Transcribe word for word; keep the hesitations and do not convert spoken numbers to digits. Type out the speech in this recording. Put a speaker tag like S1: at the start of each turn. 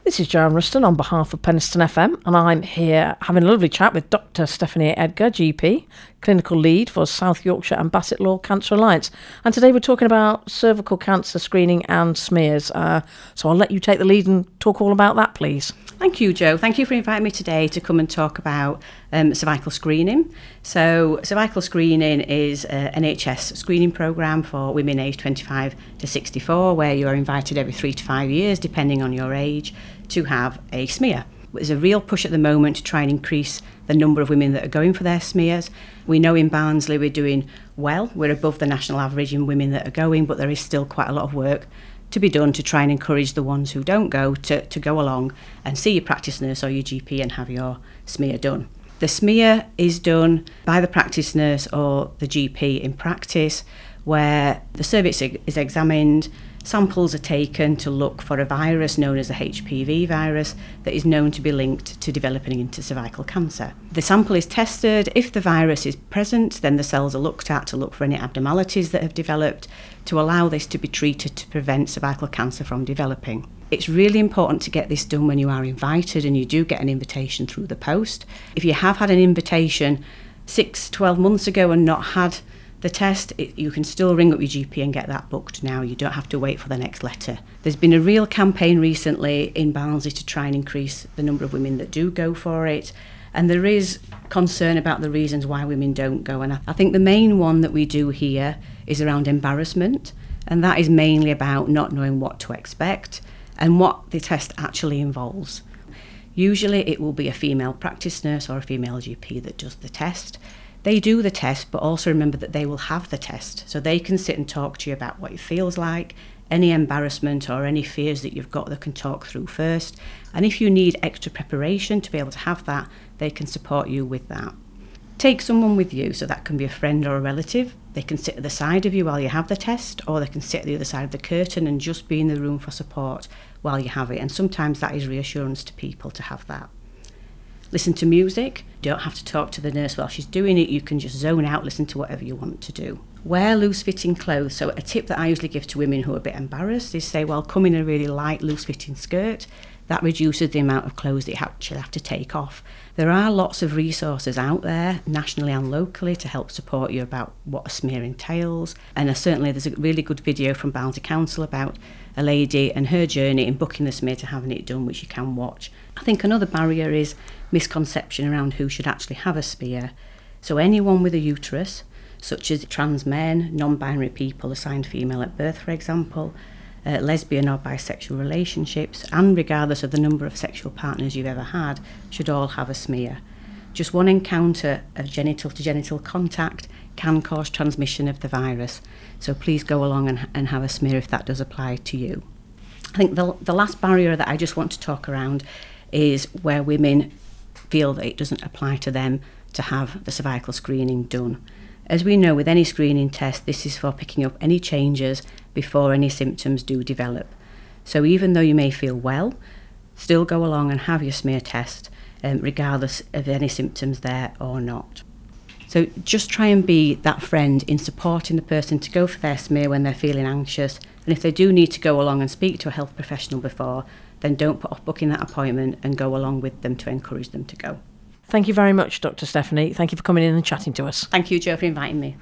S1: This is Joanne Ruston on behalf of Penistone F M, and I'm here having a lovely chat with Doctor Stephanie Edgar, G P, Clinical Lead for South Yorkshire and Basset Law Cancer Alliance. And today we're talking about cervical cancer screening and smears. Uh, so I'll let you take the lead and talk all about that, please.
S2: Thank you, Jo. Thank you for inviting me today to come and talk about um, cervical screening. So cervical screening is an N H S screening programme for women aged twenty-five to sixty-four, where you are invited every three to five years, depending on your age, to have a smear. There's a real push at the moment to try and increase the number of women that are going for their smears. We know in Barnsley we're doing well. We're above the national average in women that are going, but there is still quite a lot of work to be done to try and encourage the ones who don't go to, to go along and see your practice nurse or your G P and have your smear done. The smear is done by the practice nurse or the G P in practice, where the cervix is examined, samples are taken to look for a virus known as the H P V virus that is known to be linked to developing into cervical cancer. The sample is tested. If the virus is present, then the cells are looked at to look for any abnormalities that have developed to allow this to be treated to prevent cervical cancer from developing. It's really important to get this done when you are invited, and you do get an invitation through the post. If you have had an invitation six, twelve months ago and not had the test, it, you can still ring up your G P and get that booked now. You don't have to wait for the next letter. There's been a real campaign recently in Barnsley to try and increase the number of women that do go for it, and there is concern about the reasons why women don't go. And I, I think the main one that we do here is around embarrassment, and that is mainly about not knowing what to expect and what the test actually involves. Usually it will be a female practice nurse or a female G P that does the test. They do the test, but also remember that they will have the test, so they can sit and talk to you about what it feels like, any embarrassment or any fears that you've got, they can talk through first. And if you need extra preparation to be able to have that, they can support you with that. Take someone with you, so that can be a friend or a relative. They can sit at the side of you while you have the test, or they can sit at the other side of the curtain and just be in the room for support while you have it. And sometimes that is reassurance to people to have that. Listen to music. You don't have to talk to the nurse while she's doing it. You can just zone out, listen to whatever you want to do. Wear loose-fitting clothes. So a tip that I usually give to women who are a bit embarrassed is say, well, come in a really light, loose-fitting skirt. That reduces the amount of clothes that you actually have to take off. There are lots of resources out there, nationally and locally, to help support you about what a smear entails. And uh, certainly there's a really good video from Barnsley Council about a lady and her journey in booking the smear to having it done, which you can watch. I think another barrier is misconception around who should actually have a smear. So anyone with a uterus, such as trans men, non-binary people assigned female at birth, for example, uh, lesbian or bisexual relationships, and regardless of the number of sexual partners you've ever had, should all have a smear. Just one encounter of genital to genital contact can cause transmission of the virus. So please go along and, and have a smear if that does apply to you. I think the, the last barrier that I just want to talk around is where women feel that it doesn't apply to them to have the cervical screening done. As we know, with any screening test, this is for picking up any changes before any symptoms do develop. So even though you may feel well, still go along and have your smear test, um, regardless of any symptoms there or not. So just try and be that friend in supporting the person to go for their smear when they're feeling anxious. And if they do need to go along and speak to a health professional before, then don't put off booking that appointment and go along with them to encourage them to go.
S1: Thank you very much, Doctor Stephanie. Thank you for coming in and chatting to us.
S2: Thank you, Jo, for inviting me.